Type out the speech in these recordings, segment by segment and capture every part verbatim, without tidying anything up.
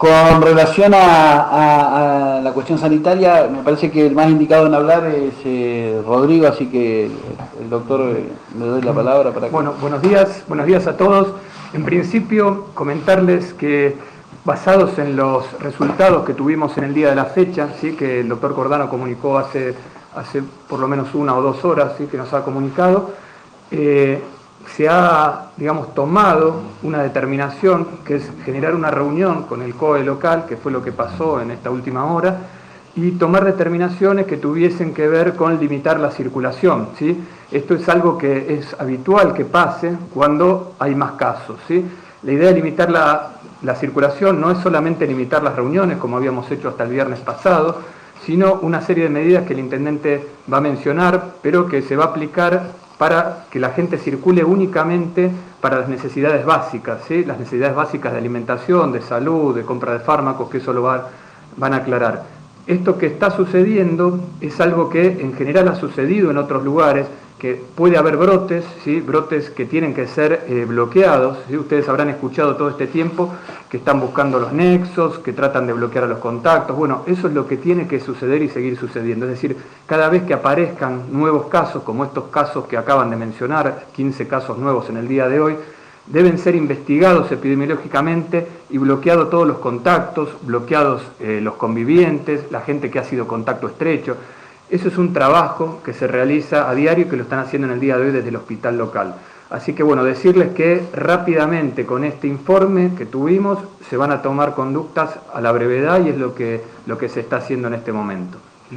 Con relación a, a, a la cuestión sanitaria, me parece que el más indicado en hablar es eh, Rodrigo, así que el doctor eh, le doy la palabra para que... Bueno, buenos días, buenos días a todos. En principio, comentarles que basados en los resultados que tuvimos en el día de la fecha, ¿sí?, que el doctor Cordano comunicó hace, hace por lo menos una o dos horas, ¿sí?, que nos ha comunicado, eh, se ha, digamos, tomado una determinación que es generar una reunión con el C O E local, que fue lo que pasó en esta última hora, y tomar determinaciones que tuviesen que ver con limitar la circulación, ¿sí? Esto es algo que es habitual que pase cuando hay más casos, ¿sí? La idea de limitar la, la circulación no es solamente limitar las reuniones, como habíamos hecho hasta el viernes pasado, sino una serie de medidas que el intendente va a mencionar, pero que se va a aplicar para que la gente circule únicamente para las necesidades básicas, ¿sí? Las necesidades básicas de alimentación, de salud, de compra de fármacos, que eso lo va, van a aclarar. Esto que está sucediendo es algo que en general ha sucedido en otros lugares, que puede haber brotes, ¿sí?, brotes que tienen que ser eh, bloqueados, ¿sí? Ustedes habrán escuchado todo este tiempo que están buscando los nexos, que tratan de bloquear a los contactos. Bueno, eso es lo que tiene que suceder y seguir sucediendo. Es decir, cada vez que aparezcan nuevos casos, como estos casos que acaban de mencionar, quince casos nuevos en el día de hoy, deben ser investigados epidemiológicamente y bloqueados todos los contactos, bloqueados eh, los convivientes, la gente que ha sido contacto estrecho. Eso es un trabajo que se realiza a diario y que lo están haciendo en el día de hoy desde el hospital local. Así que bueno, decirles que rápidamente con este informe que tuvimos se van a tomar conductas a la brevedad y es lo que, lo que se está haciendo en este momento.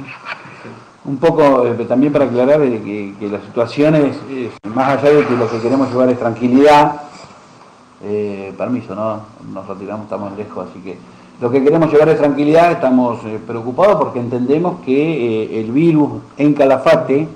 Un poco eh, también para aclarar eh, que, que la situación es, es, más allá de que lo que queremos llevar es tranquilidad, eh, permiso, ¿no? Nos retiramos, estamos lejos, así que lo que queremos llevar es tranquilidad, estamos eh, preocupados porque entendemos que eh, el virus en Calafate,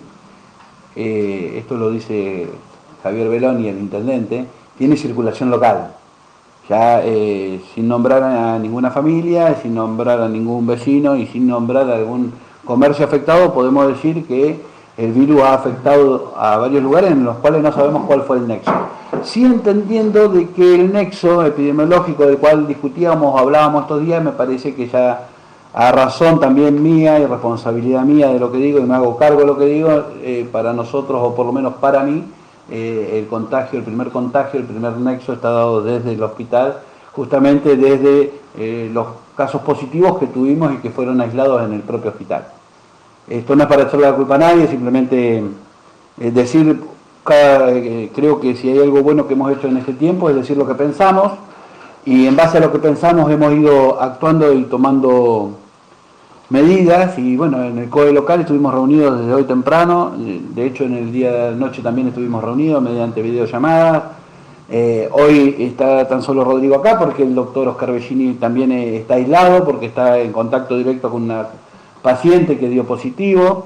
eh, esto lo dice Javier Beloni, el intendente, tiene circulación local, ya eh, sin nombrar a ninguna familia, sin nombrar a ningún vecino y sin nombrar a algún comercio afectado, podemos decir que el virus ha afectado a varios lugares en los cuales no sabemos cuál fue el nexo. Sí, entendiendo de que el nexo epidemiológico del cual discutíamos, hablábamos estos días, me parece que ya a razón también mía y responsabilidad mía de lo que digo, y me hago cargo de lo que digo, eh, para nosotros, o por lo menos para mí, eh, el contagio, el primer contagio, el primer nexo está dado desde el hospital, justamente desde eh, los casos positivos que tuvimos y que fueron aislados en el propio hospital. Esto no es para echarle la culpa a nadie, simplemente eh, decir... Cada, eh, creo que si hay algo bueno que hemos hecho en este tiempo es decir lo que pensamos, y en base a lo que pensamos hemos ido actuando y tomando medidas, y bueno, en el C O E local estuvimos reunidos desde hoy temprano, de hecho en el día de noche también estuvimos reunidos mediante videollamadas. Eh, hoy está tan solo Rodrigo acá porque el doctor Oscar Bellini también está aislado porque está en contacto directo con una paciente que dio positivo.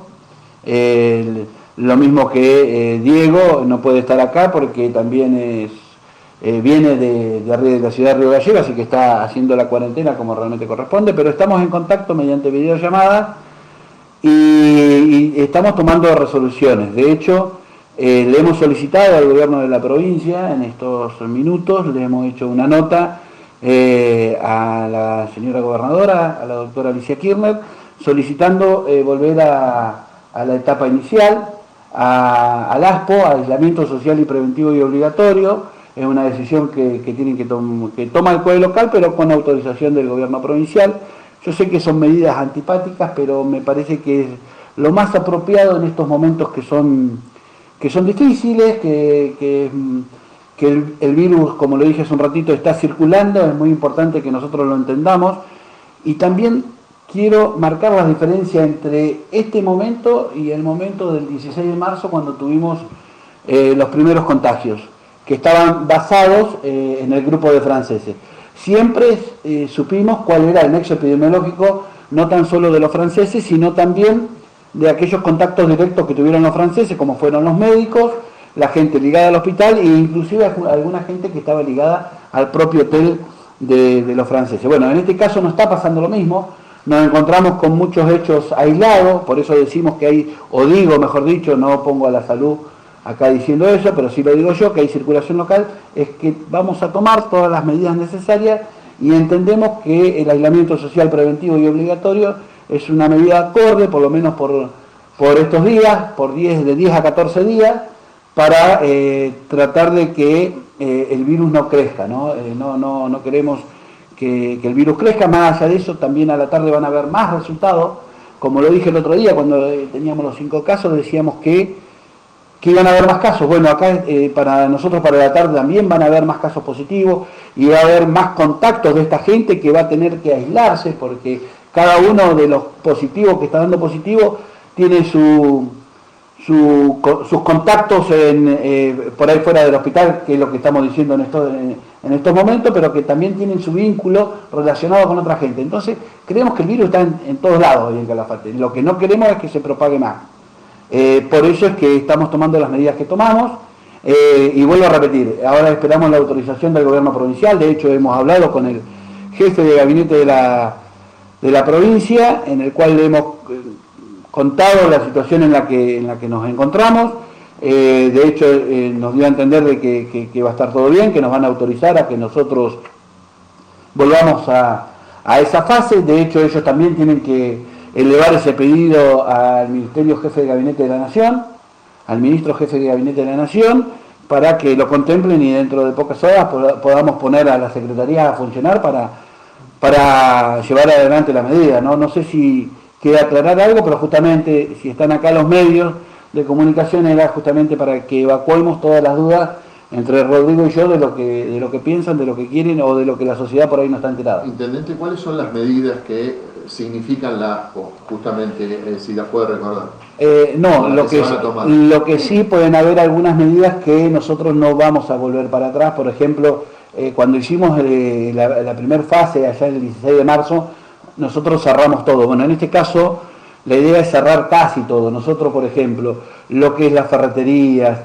Eh, Lo mismo que eh, Diego no puede estar acá porque también es, eh, viene de, de, de la ciudad de Río Gallegos, así que está haciendo la cuarentena como realmente corresponde, pero estamos en contacto mediante videollamada y, y estamos tomando resoluciones. De hecho, eh, le hemos solicitado al gobierno de la provincia en estos minutos, le hemos hecho una nota eh, a la señora gobernadora, a la doctora Alicia Kirchner, solicitando eh, volver a, a la etapa inicial, A, al ASPO, a aislamiento social y preventivo y obligatorio. Es una decisión que, que, tienen que, tom, que toma el C O E local, pero con autorización del gobierno provincial. Yo sé que son medidas antipáticas, pero me parece que es lo más apropiado en estos momentos que son, que son difíciles, que, que, que el, el virus, como lo dije hace un ratito, está circulando, es muy importante que nosotros lo entendamos, y también quiero marcar la diferencia entre este momento y el momento del dieciséis de marzo, cuando tuvimos eh, los primeros contagios, que estaban basados eh, en el grupo de franceses. Siempre eh, supimos cuál era el nexo epidemiológico, no tan solo de los franceses, sino también de aquellos contactos directos que tuvieron los franceses, como fueron los médicos, la gente ligada al hospital e inclusive alguna gente que estaba ligada al propio hotel de, de los franceses. Bueno, en este caso no está pasando lo mismo. Nos encontramos con muchos hechos aislados, por eso decimos que hay, o digo mejor dicho, no pongo a la salud acá diciendo eso, pero sí lo digo yo, que hay circulación local, es que vamos a tomar todas las medidas necesarias y entendemos que el aislamiento social preventivo y obligatorio es una medida acorde, por lo menos por, por estos días, por diez, de diez a catorce días, para eh, tratar de que eh, el virus no crezca, ¿no? Eh, no, no, no queremos que, que el virus crezca. Más allá de eso, también a la tarde van a haber más resultados. Como lo dije el otro día, cuando eh, teníamos los cinco casos, decíamos que, que iban a haber más casos. Bueno, acá eh, para nosotros, para la tarde, también van a haber más casos positivos y va a haber más contactos de esta gente que va a tener que aislarse, porque cada uno de los positivos que está dando positivo tiene su... Su, sus contactos en, eh, por ahí fuera del hospital, que es lo que estamos diciendo en estos, en, en estos momentos, pero que también tienen su vínculo relacionado con otra gente. Entonces, creemos que el virus está en, en todos lados hoy en Calafate. Lo que no queremos es que se propague más. Eh, por eso es que estamos tomando las medidas que tomamos. Eh, y vuelvo a repetir, ahora esperamos la autorización del gobierno provincial. De hecho, hemos hablado con el jefe de gabinete de la, de la provincia, en el cual le hemos... Eh, contado la situación en la que, en la que nos encontramos. Eh, de hecho, eh, nos dio a entender de que, que, que va a estar todo bien, que nos van a autorizar a que nosotros volvamos a, a esa fase. De hecho, ellos también tienen que elevar ese pedido al Ministerio Jefe de Gabinete de la Nación, al Ministro Jefe de Gabinete de la Nación, para que lo contemplen y dentro de pocas horas podamos poner a la Secretaría a funcionar para, para llevar adelante la medida, ¿no? No sé si queda aclarar algo, pero justamente si están acá los medios de comunicación era justamente para que evacuemos todas las dudas entre Rodrigo y yo de lo que de lo que piensan, de lo que quieren o de lo que la sociedad por ahí no está enterada. Intendente, ¿cuáles son las medidas que significan la ASPO, justamente, eh, si las puede recordar? Eh, no, lo que, lo que sí pueden haber algunas medidas que nosotros no vamos a volver para atrás. Por ejemplo, eh, cuando hicimos eh, la, la primera fase allá el dieciséis de marzo, nosotros cerramos todo. Bueno, en este caso la idea es cerrar casi todo. Nosotros, por ejemplo, lo que es las ferreterías,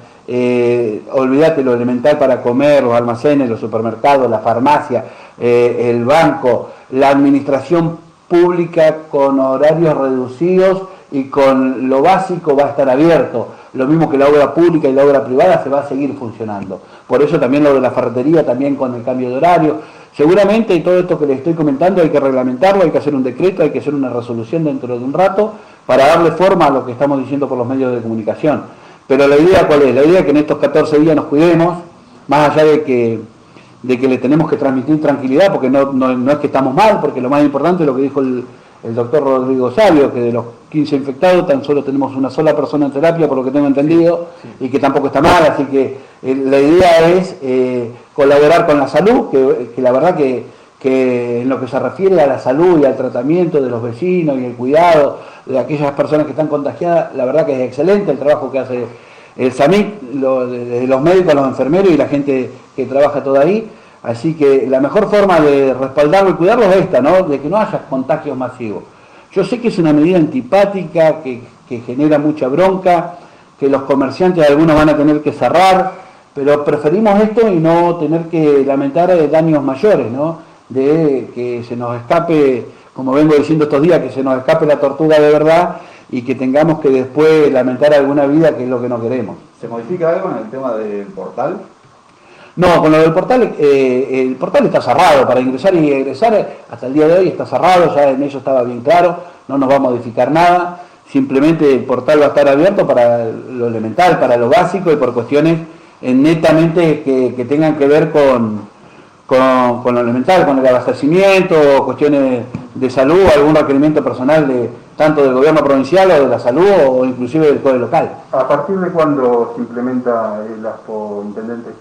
eh, olvídate lo elemental para comer, los almacenes, los supermercados, la farmacia, eh, el banco, la administración pública con horarios reducidos y con lo básico va a estar abierto. Lo mismo que la obra pública y la obra privada se va a seguir funcionando. Por eso también lo de la ferretería, también con el cambio de horario. Seguramente, y todo esto que les estoy comentando, hay que reglamentarlo, hay que hacer un decreto, hay que hacer una resolución dentro de un rato para darle forma a lo que estamos diciendo por los medios de comunicación. Pero la idea, ¿cuál es? La idea es que en estos catorce días nos cuidemos, más allá de que, de que le tenemos que transmitir tranquilidad, porque no, no, no es que estamos mal, porque lo más importante es lo que dijo el, el doctor Rodrigo Sabio, que de los quince infectados tan solo tenemos una sola persona en terapia, por lo que tengo entendido, sí, sí. Y que tampoco está mal, así que eh, la idea es eh, colaborar con la salud, que, que la verdad que, que en lo que se refiere a la salud y al tratamiento de los vecinos y el cuidado de aquellas personas que están contagiadas, la verdad que es excelente el trabajo que hace el SAMIC, lo, de los médicos, los enfermeros y la gente que trabaja toda ahí. Así que la mejor forma de respaldarlo y cuidarlo es esta, ¿no? De que no haya contagios masivos. Yo sé que es una medida antipática, que, que genera mucha bronca, que los comerciantes algunos van a tener que cerrar, pero preferimos esto y no tener que lamentar daños mayores, ¿no? De que se nos escape, como vengo diciendo estos días, que se nos escape la tortuga de verdad y que tengamos que después lamentar alguna vida, que es lo que no queremos. ¿Se modifica algo en el tema del portal? No, con lo del portal, eh, el portal está cerrado, para ingresar y egresar hasta el día de hoy está cerrado, ya en eso estaba bien claro, no nos va a modificar nada, simplemente el portal va a estar abierto para lo elemental, para lo básico y por cuestiones eh, netamente que, que tengan que ver con, con, con lo elemental, con el abastecimiento, cuestiones de salud, algún requerimiento personal de tanto del gobierno provincial o de la salud o inclusive del código local. ¿A partir de cuándo se implementa el ASPO, intendente?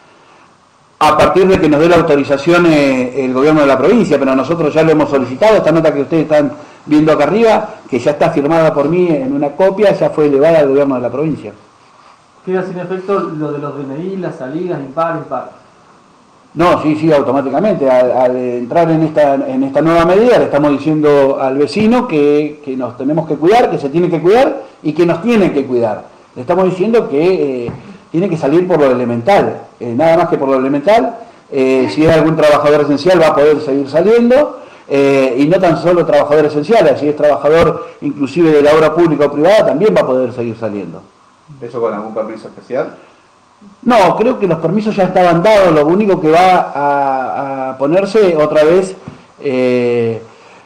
A partir de que nos dé la autorización eh, el gobierno de la provincia, pero nosotros ya lo hemos solicitado. Esta nota que ustedes están viendo acá arriba, que ya está firmada por mí en una copia, ya fue elevada al gobierno de la provincia. ¿Queda sin efecto lo de los D N I, las salidas, impar, impar? No, sí, sí, automáticamente. Al, al entrar en esta, en esta nueva medida, le estamos diciendo al vecino que, que nos tenemos que cuidar, que se tiene que cuidar y que nos tiene que cuidar. Le estamos diciendo que... Eh, tiene que salir por lo elemental, eh, nada más que por lo elemental. Eh, si es algún trabajador esencial va a poder seguir saliendo, eh, y no tan solo trabajador esencial, si es trabajador inclusive de la obra pública o privada también va a poder seguir saliendo. ¿Eso con algún permiso especial? No, creo que los permisos ya estaban dados, lo único que va a, a ponerse otra vez eh,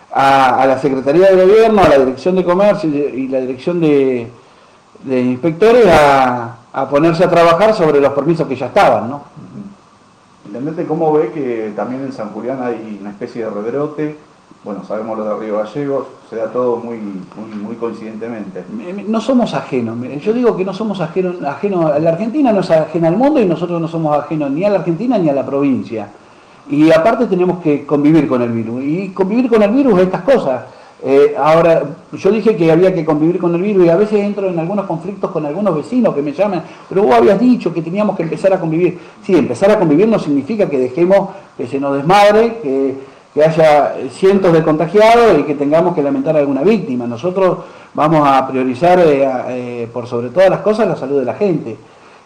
a, a la Secretaría de Gobierno, a la Dirección de Comercio y la Dirección de, de Inspectores a, a ponerse a trabajar sobre los permisos que ya estaban, ¿no? Intendente, ¿cómo ve que también en San Julián hay una especie de rebrote? Bueno, sabemos lo de Río Gallegos, se da todo muy, muy, muy coincidentemente. No somos ajenos, yo digo que no somos ajenos, ajenos, la Argentina no es ajena al mundo y nosotros no somos ajenos ni a la Argentina ni a la provincia. Y aparte tenemos que convivir con el virus, y convivir con el virus es estas cosas. Eh, ahora, yo dije que había que convivir con el virus y a veces entro en algunos conflictos con algunos vecinos que me llaman, pero vos habías dicho que teníamos que empezar a convivir. Sí, empezar a convivir no significa que dejemos que se nos desmadre, que... que haya cientos de contagiados y que tengamos que lamentar a alguna víctima. Nosotros vamos a priorizar eh, eh, por sobre todas las cosas la salud de la gente.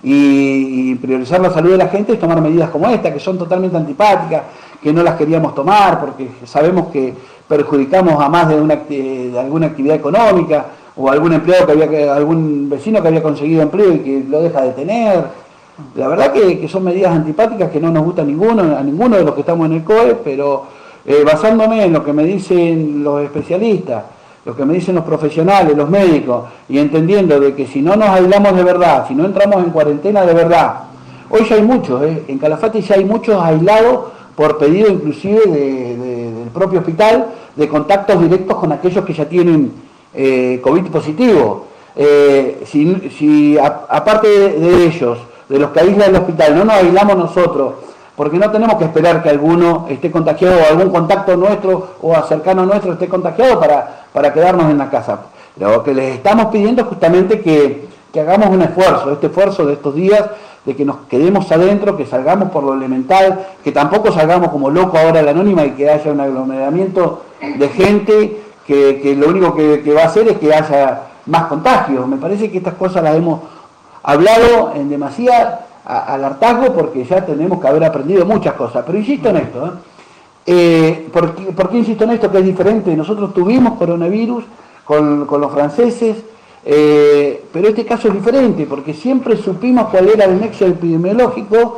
Y, y priorizar la salud de la gente es tomar medidas como esta, que son totalmente antipáticas, que no las queríamos tomar porque sabemos que perjudicamos a más de, una, de alguna actividad económica o algún empleado que había, algún vecino que había conseguido empleo y que lo deja de tener. La verdad que, que son medidas antipáticas que no nos gustan a ninguno, a ninguno de los que estamos en el C O E, pero Eh, basándome en lo que me dicen los especialistas, lo que me dicen los profesionales, los médicos, y entendiendo de que si no nos aislamos de verdad, si no entramos en cuarentena de verdad, hoy ya hay muchos, eh, en Calafate ya hay muchos aislados por pedido inclusive de, de, del propio hospital, de contactos directos con aquellos que ya tienen eh, COVID positivo. Eh, si si a, aparte de, de ellos, de los que aísla el hospital, no nos aislamos nosotros, porque no tenemos que esperar que alguno esté contagiado o algún contacto nuestro o cercano nuestro esté contagiado para, para quedarnos en la casa. Lo que les estamos pidiendo es justamente que, que hagamos un esfuerzo, este esfuerzo de estos días, de que nos quedemos adentro, que salgamos por lo elemental, que tampoco salgamos como locos ahora a la anónima y que haya un aglomeramiento de gente que, que lo único que, que va a hacer es que haya más contagios. Me parece que estas cosas las hemos hablado en demasía al hartazgo porque ya tenemos que haber aprendido muchas cosas, pero insisto en esto, ¿eh? Eh, ¿por, qué, ¿por qué insisto en esto? Que es diferente. Nosotros tuvimos coronavirus con, con los franceses, eh, pero este caso es diferente porque siempre supimos cuál era el nexo epidemiológico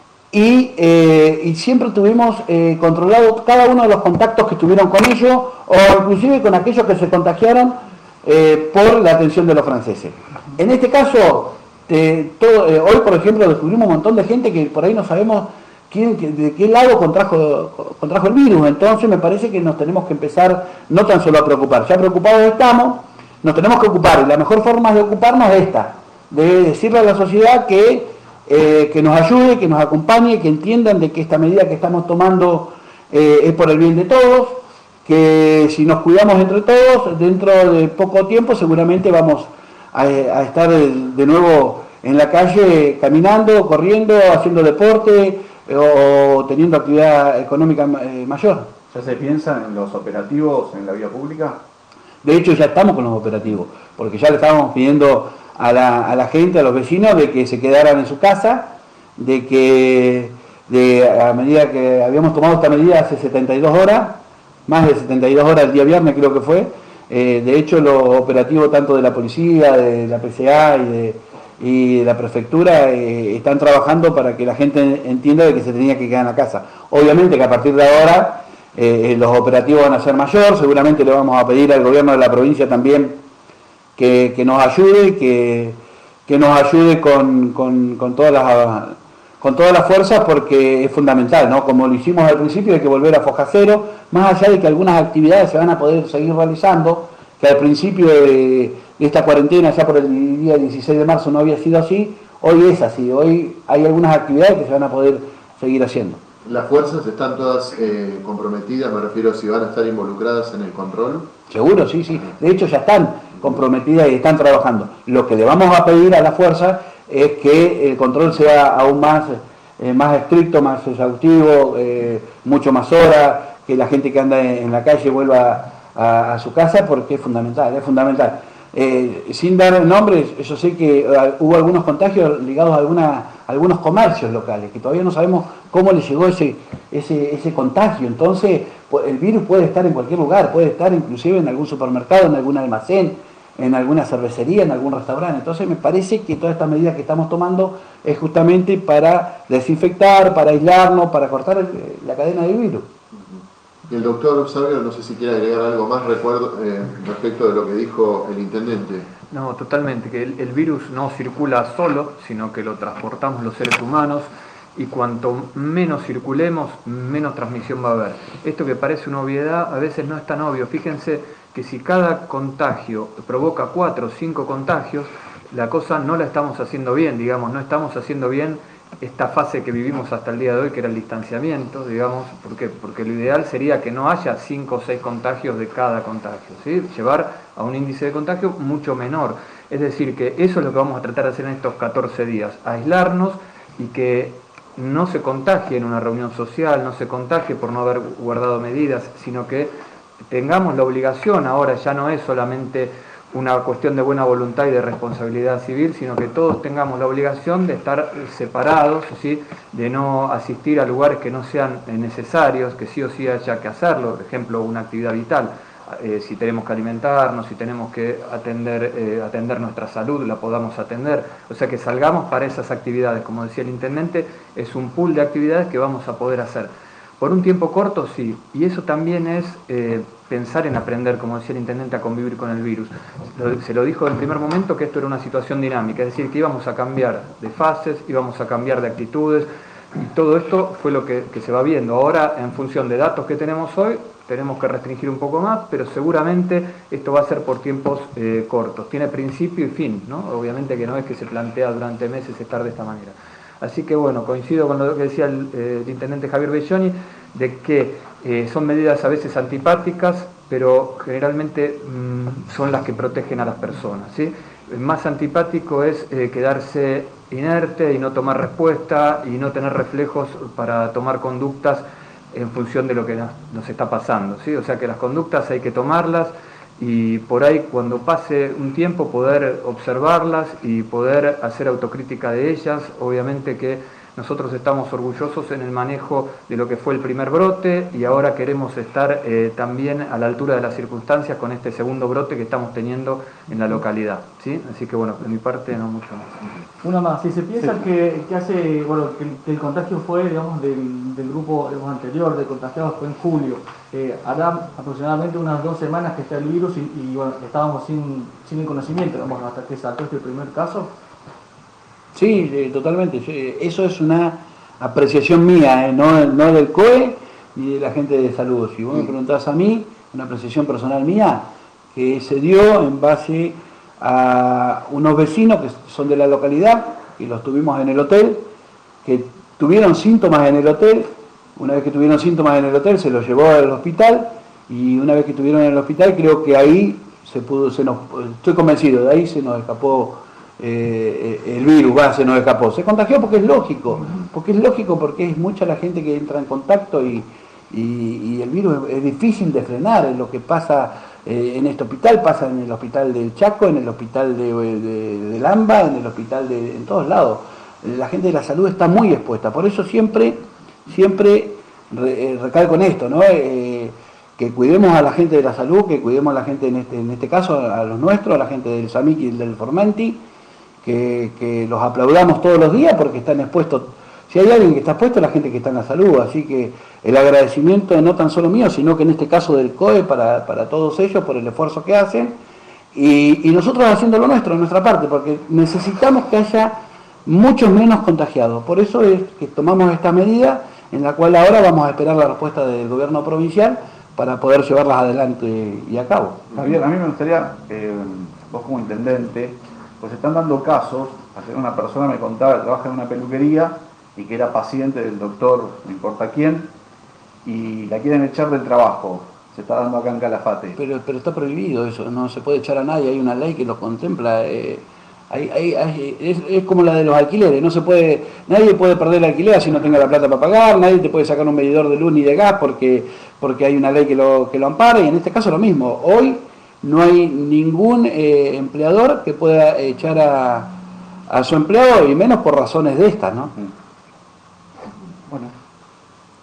y, eh, y siempre tuvimos eh, controlado cada uno de los contactos que estuvieron con ellos o inclusive con aquellos que se contagiaron eh, por la atención de los franceses. En este caso De todo, eh, hoy, por ejemplo, descubrimos un montón de gente que por ahí no sabemos quién, de qué lado contrajo, contrajo el virus. Entonces me parece que nos tenemos que empezar no tan solo a preocupar, ya preocupados estamos, nos tenemos que ocupar. Y la mejor forma de ocuparnos es esta, de decirle a la sociedad que, eh, que nos ayude, que nos acompañe, que entiendan de que esta medida que estamos tomando eh, es por el bien de todos, que si nos cuidamos entre todos, dentro de poco tiempo seguramente vamos a, a estar de, de nuevo en la calle caminando, corriendo, haciendo deporte eh, o teniendo actividad económica eh, mayor. ¿Ya se piensa en los operativos en la vía pública? De hecho ya estamos con los operativos, porque ya le estábamos pidiendo a la, a la gente, a los vecinos, de que se quedaran en su casa, de que de, a medida que habíamos tomado esta medida hace setenta y dos horas, más de setenta y dos horas el día viernes creo que fue, eh, de hecho los operativos tanto de la policía, de la P C A y de, y de la prefectura eh, están trabajando para que la gente entienda de que se tenía que quedar en la casa. Obviamente que a partir de ahora eh, los operativos van a ser mayor, seguramente le vamos a pedir al gobierno de la provincia también que, que nos ayude, que, que nos ayude con, con, con todas las... con todas las fuerzas porque es fundamental, ¿no? Como lo hicimos al principio, hay que volver a foja cero, más allá de que algunas actividades se van a poder seguir realizando, que al principio de, de esta cuarentena, ya por el día dieciséis de marzo no había sido así, hoy es así, hoy hay algunas actividades que se van a poder seguir haciendo. ¿Las fuerzas están todas eh, comprometidas? Me refiero si van a estar involucradas en el control. Seguro, sí, sí, de hecho ya están comprometidas y están trabajando. Lo que le vamos a pedir a la fuerza es que el control sea aún más, eh, más estricto, más exhaustivo, eh, mucho más horas, que la gente que anda en la calle vuelva a, a su casa, porque es fundamental, es fundamental. Eh, sin dar nombres, yo sé que uh, hubo algunos contagios ligados a, alguna, a algunos comercios locales, que todavía no sabemos cómo les llegó ese, ese, ese contagio. Entonces, el virus puede estar en cualquier lugar, puede estar inclusive en algún supermercado, en algún almacén, en alguna cervecería, en algún restaurante. Entonces me parece que todas estas medidas que estamos tomando es justamente para desinfectar, para aislarnos, para cortar el, la cadena del virus. Y el doctor Salguero, no sé si quiere agregar algo más recuerdo, eh, respecto de lo que dijo el intendente. No, totalmente, que el, el virus no circula solo, sino que lo transportamos los seres humanos, y cuanto menos circulemos, menos transmisión va a haber. Esto que parece una obviedad, a veces no es tan obvio. Fíjense que si cada contagio provoca cuatro o cinco contagios, la cosa no la estamos haciendo bien, digamos, no estamos haciendo bien esta fase que vivimos hasta el día de hoy, que era el distanciamiento, digamos. ¿Por qué? Porque lo ideal sería que no haya cinco o seis contagios de cada contagio, ¿sí? Llevar a un índice de contagio mucho menor. Es decir, que eso es lo que vamos a tratar de hacer en estos catorce días, aislarnos y que no se contagie en una reunión social, no se contagie por no haber guardado medidas, sino que tengamos la obligación, ahora ya no es solamente una cuestión de buena voluntad y de responsabilidad civil, sino que todos tengamos la obligación de estar separados, ¿sí? De no asistir a lugares que no sean necesarios, que sí o sí haya que hacerlo, por ejemplo, una actividad vital. Eh, si tenemos que alimentarnos, si tenemos que atender, eh, atender nuestra salud, la podamos atender. O sea, que salgamos para esas actividades. Como decía el intendente, es un pool de actividades que vamos a poder hacer. Por un tiempo corto, sí. Y eso también es eh, pensar en aprender, como decía el intendente, a convivir con el virus. Lo, se lo dijo en el primer momento que esto era una situación dinámica, es decir, que íbamos a cambiar de fases, íbamos a cambiar de actitudes. Y todo esto fue lo que, que se va viendo. Ahora, en función de datos que tenemos hoy, tenemos que restringir un poco más, pero seguramente esto va a ser por tiempos eh, cortos. Tiene principio y fin, ¿no? Obviamente que no es que se plantea durante meses estar de esta manera. Así que bueno, coincido con lo que decía el, eh, el intendente Javier Belloni, de que eh, son medidas a veces antipáticas, pero generalmente mmm, son las que protegen a las personas, ¿sí? Más antipático es eh, quedarse inerte y no tomar respuesta y no tener reflejos para tomar conductas en función de lo que nos, nos está pasando, ¿sí? O sea que las conductas hay que tomarlas y por ahí cuando pase un tiempo poder observarlas y poder hacer autocrítica de ellas. Obviamente que nosotros estamos orgullosos en el manejo de lo que fue el primer brote y ahora queremos estar eh, también a la altura de las circunstancias con este segundo brote que estamos teniendo en la localidad, ¿sí? Así que bueno, de mi parte no mucho más. Una más, si se piensa sí. que, que hace, bueno, que el, que el contagio fue, digamos, del, del grupo digamos, anterior de contagiados fue en julio, eh, hará aproximadamente unas dos semanas que está el virus y, y bueno, estábamos sin, sin conocimiento, digamos, hasta que saltó este primer caso. Sí, eh, totalmente. Eso es una apreciación mía, eh, no, no del C O E ni de la gente de salud. Si vos me preguntás a mí, una apreciación personal mía, que se dio en base a unos vecinos que son de la localidad, y los tuvimos en el hotel, que tuvieron síntomas en el hotel. Una vez que tuvieron síntomas en el hotel, se los llevó al hospital, y una vez que estuvieron en el hospital, creo que ahí se pudo, se nos, estoy convencido, de ahí se nos escapó Eh, el virus, va, se nos escapó, se contagió porque es lógico, porque es lógico porque es mucha la gente que entra en contacto y, y, y el virus es, es difícil de frenar. Es lo que pasa eh, en este hospital, pasa en el hospital del Chaco, en el hospital de, de, de Lamba, en el hospital de, en todos lados. La gente de la salud está muy expuesta, por eso siempre, siempre re, recalco en esto, ¿no? Eh, que cuidemos a la gente de la salud, que cuidemos a la gente en este, en este caso, a los nuestros, a la gente del SAMIC y del Formanti, Que, que los aplaudamos todos los días porque están expuestos. Si hay alguien que está expuesto, es la gente que está en la salud. Así que el agradecimiento no tan solo mío, sino que en este caso del C O E para, para todos ellos por el esfuerzo que hacen y, y nosotros haciendo lo nuestro, nuestra parte, porque necesitamos que haya muchos menos contagiados. Por eso es que tomamos esta medida en la cual ahora vamos a esperar la respuesta del gobierno provincial para poder llevarlas adelante y a cabo. Javier, a mí me gustaría, eh, vos como intendente, pues están dando casos. Ayer una persona me contaba que trabaja en una peluquería y que era paciente del doctor, no importa quién, y la quieren echar del trabajo. Se está dando acá en Calafate. Pero, pero está prohibido eso, no se puede echar a nadie, hay una ley que lo contempla. Eh, hay, hay, hay, es, es como la de los alquileres, no se puede, nadie puede perder el alquiler si no tenga la plata para pagar, nadie te puede sacar un medidor de luz ni de gas porque, porque hay una ley que lo, que lo ampara, y en este caso lo mismo. Hoy no hay ningún eh, empleador que pueda echar a, a su empleado, y menos por razones de estas, ¿no? Bueno,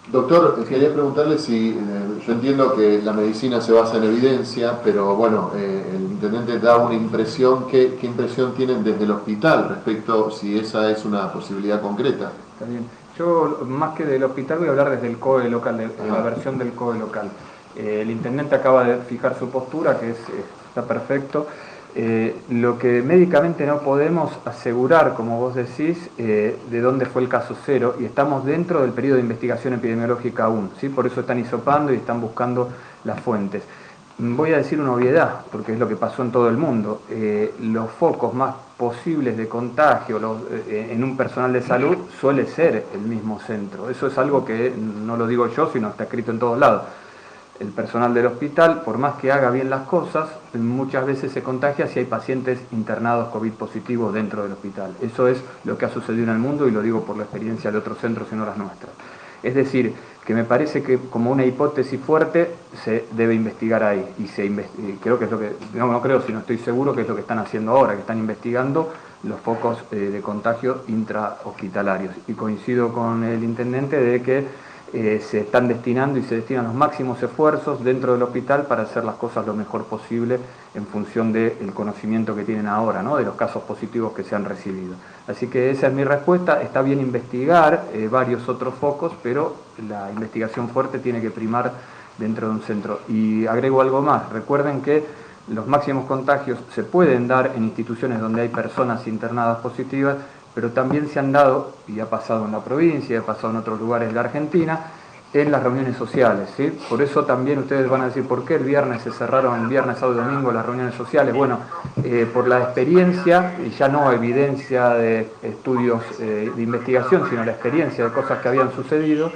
Doctor, quería preguntarle si, eh, yo entiendo que la medicina se basa en evidencia, pero bueno, eh, el intendente da una impresión, ¿qué, ¿qué impresión tienen desde el hospital respecto si esa es una posibilidad concreta? Está bien. Yo, más que del hospital, voy a hablar desde el C O E local, de, de la versión del C O E local. Eh, el intendente acaba de fijar su postura, que es, está perfecto. Eh, lo que médicamente no podemos asegurar, como vos decís, eh, de dónde fue el caso cero, y estamos dentro del periodo de investigación epidemiológica aún, ¿sí? Por eso están hisopando y están buscando las fuentes. Voy a decir una obviedad, porque es lo que pasó en todo el mundo. Eh, los focos más posibles de contagio los, eh, en un personal de salud suele ser el mismo centro. Eso es algo que no lo digo yo, sino está escrito en todos lados. El personal del hospital, por más que haga bien las cosas, muchas veces se contagia si hay pacientes internados COVID positivos dentro del hospital. Eso es lo que ha sucedido en el mundo y lo digo por la experiencia de otros centros y no las nuestras. Es decir, que me parece que como una hipótesis fuerte se debe investigar ahí. Y se investi- creo que es lo que, no, no creo, sino estoy seguro que es lo que están haciendo ahora, que están investigando los focos eh, de contagio intrahospitalarios. Y coincido con el intendente de que Eh, se están destinando y se destinan los máximos esfuerzos dentro del hospital para hacer las cosas lo mejor posible en función del conocimiento que tienen ahora, ¿no? De los casos positivos que se han recibido. Así que esa es mi respuesta. Está bien investigar eh, varios otros focos, pero la investigación fuerte tiene que primar dentro de un centro. Y agrego algo más. Recuerden que los máximos contagios se pueden dar en instituciones donde hay personas internadas positivas, pero también se han dado, y ha pasado en la provincia, ha pasado en otros lugares de la Argentina, en las reuniones sociales, ¿sí? Por eso también ustedes van a decir, ¿por qué el viernes se cerraron, el viernes, sábado y domingo, las reuniones sociales? Bueno, eh, por la experiencia, y ya no evidencia de estudios eh, de investigación, sino la experiencia de cosas que habían sucedido,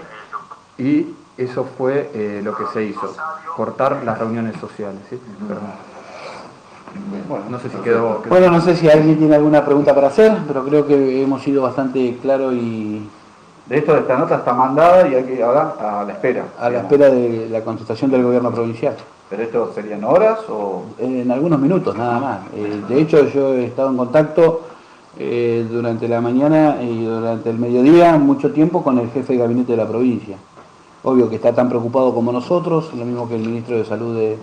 y eso fue eh, lo que se hizo, cortar las reuniones sociales, ¿sí? Perdón. Bueno, no sé si quedó, quedó... Bueno, no sé si alguien tiene alguna pregunta para hacer, pero creo que hemos sido bastante claros y... De esto, esta nota está mandada y hay que ahora a la espera. A la espera de la contestación del gobierno provincial. ¿Pero esto serían horas o...? En algunos minutos, nada más. Eh, de hecho, yo he estado en contacto eh, durante la mañana y durante el mediodía mucho tiempo con el jefe de gabinete de la provincia. Obvio que está tan preocupado como nosotros, lo mismo que el ministro de Salud de...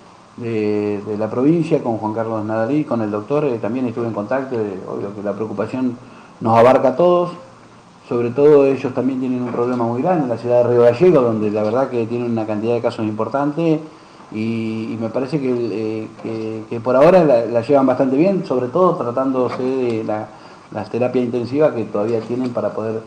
De, de la provincia, con Juan Carlos Nadalí, con el doctor, eh, también estuve en contacto, eh, obvio que la preocupación nos abarca a todos, sobre todo ellos también tienen un problema muy grande en la ciudad de Río Gallegos, donde la verdad que tienen una cantidad de casos importante y, y me parece que, eh, que, que por ahora la, la llevan bastante bien, sobre todo tratándose de la, la terapia intensiva que todavía tienen para poder,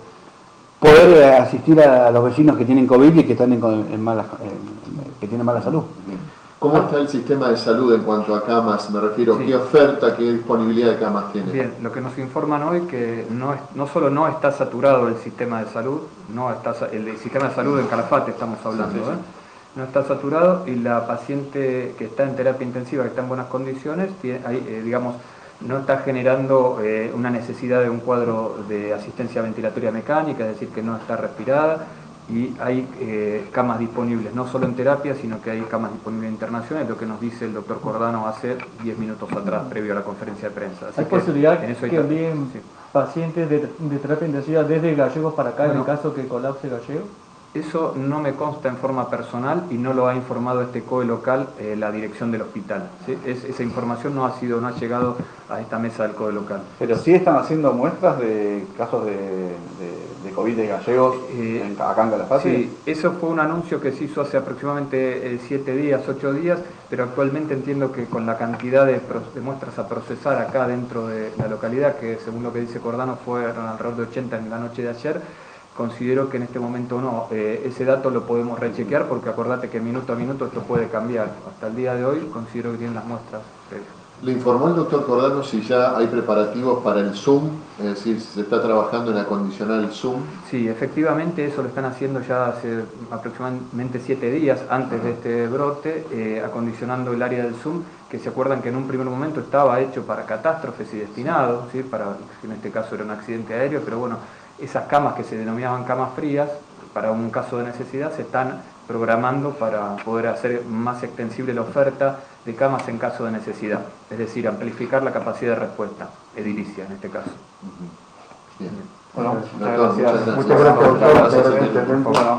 poder asistir a, a los vecinos que tienen COVID y que están en, en mala, en, que tienen mala salud. ¿Cómo está el sistema de salud en cuanto a camas? Me refiero, sí. ¿Qué oferta, qué disponibilidad de camas tiene? Bien, lo que nos informan hoy que no, es, no solo no está saturado el sistema de salud, no está el sistema de salud en Calafate estamos hablando, sí, sí, sí. ¿eh? No está saturado y la paciente que está en terapia intensiva, que está en buenas condiciones, tiene, hay, eh, digamos, no está generando eh, una necesidad de un cuadro de asistencia ventilatoria mecánica, es decir, que no está respirada. Y hay eh, camas disponibles, no solo en terapia, sino que hay camas disponibles en internacional, lo que nos dice el doctor Cordano hace diez minutos atrás, previo a la conferencia de prensa. Así ¿Hay que posibilidad en eso que envíen sí. pacientes de, de terapia intensiva desde Gallegos para acá, bueno, en el caso que colapse Gallegos? Eso no me consta en forma personal y no lo ha informado este C O E local, eh, la dirección del hospital. ¿Sí? Es, esa información no ha sido, no ha llegado a esta mesa del C O E local. Pero sí están haciendo muestras de casos de, de, de COVID de gallegos eh, en, acá en Calafate. Sí, eso fue un anuncio que se hizo hace aproximadamente eh, siete días, ocho días, pero actualmente entiendo que con la cantidad de, de muestras a procesar acá dentro de la localidad, que según lo que dice Cordano fueron alrededor de ochenta en la noche de ayer, considero que en este momento no, eh, ese dato lo podemos rechequear porque acordate que minuto a minuto esto puede cambiar. Hasta el día de hoy considero que tienen las muestras. ¿Le informó el doctor Cordano si ya hay preparativos para el Zoom? Es decir, si se está trabajando en acondicionar el Zoom. Sí, efectivamente eso lo están haciendo ya hace aproximadamente siete días antes de este brote, eh, acondicionando el área del Zoom, que se acuerdan que en un primer momento estaba hecho para catástrofes y destinado, ¿sí? Para, en este caso era un accidente aéreo, pero bueno, esas camas que se denominaban camas frías, para un caso de necesidad, se están programando para poder hacer más extensible la oferta de camas en caso de necesidad, es decir, amplificar la capacidad de respuesta, edilicia en este caso. Bien. Bueno, Doctor, muchas gracias. Muchas gracias, doctor. Muchas gracias.